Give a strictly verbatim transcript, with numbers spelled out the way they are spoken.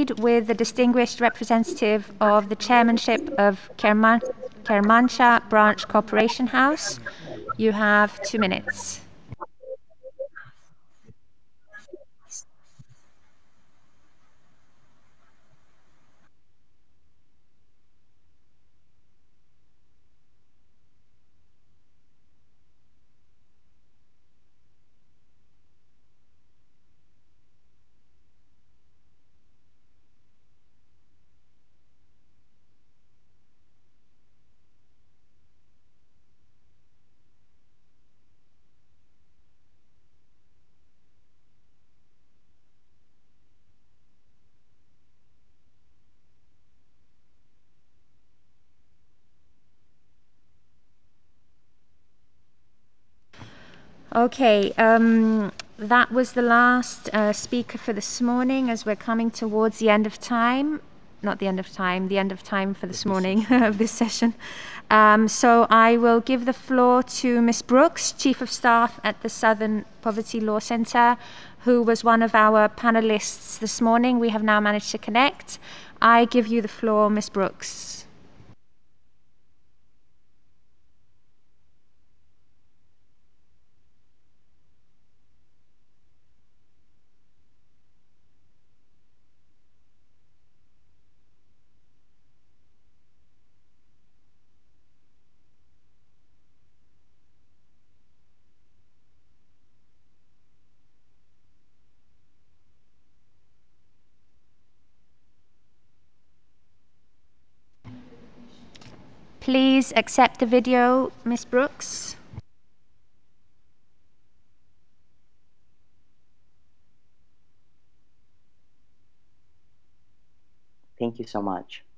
proceed with the distinguished representative of the chairmanship of Kerman- Kermanshah Branch Corporation House. You have two minutes. Okay, um, that was the last uh, speaker for this morning as we're coming towards the end of time. Not the end of time, the end of time for this morning of this session. Um, so I will give the floor to Miss Brooks, Chief of Staff at the Southern Poverty Law Centre, who was one of our panelists this morning. We have now managed to connect. I give you the floor, Miss Brooks. Please accept the video, Miss Brooks. Thank you so much.